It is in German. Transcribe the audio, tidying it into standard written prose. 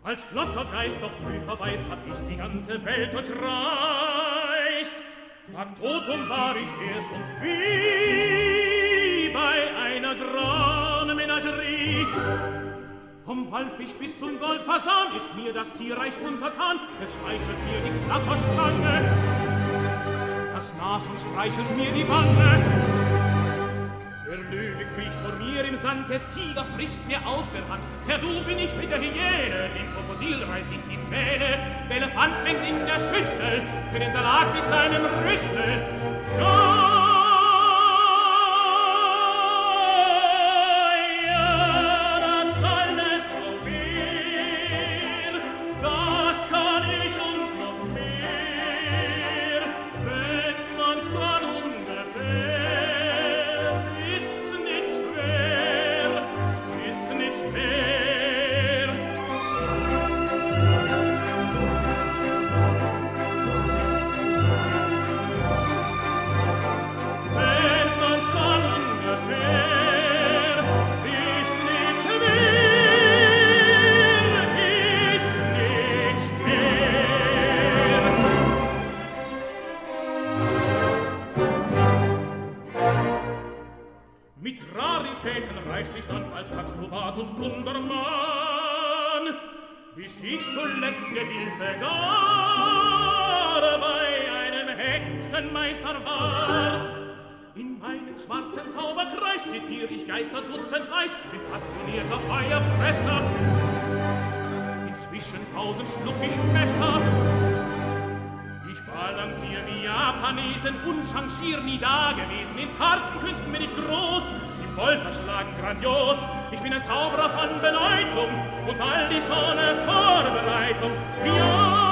Als flotter Geist doch früh verweist, hab ich die ganze Welt durchreist. Faktotum war ich erst und wie bei einer grauen Menagerie. Vom Walfisch bis zum Goldfasan ist mir das Tierreich untertan. Es streichelt mir die Klapperschlange, das Nasen streichelt mir die Wange. Der Löwe kriecht vor mir im Sand, der Tiger frisst mir aus der Hand. Herr, du bin ich mit der Hyäne, dem Krokodil reiß ich die Zähne. Der Elefant mengt in der Schüssel für den Salat mit seinem Rüssel. Ja, das alles so viel, das kann ich und noch mehr, wenn man's kann ungefähr. Reist ich dann als Akrobat und Wundermann, bis ich zuletzt Gehilfe gar bei einem Hexenmeister war. In meinen schwarzen Zauberkreis zitier ich Geister dutzendweis, bin passionierter Feuerfresser. In Zwischenpausen schluck ich Messer. Ich balancier wie Japanesen und changier nie dagewesen. In Kartenkünsten bin ich groß, Polterschlagen grandios. Ich bin ein Zauberer von Bedeutung und all die Sonne Vorbereitung. Ja!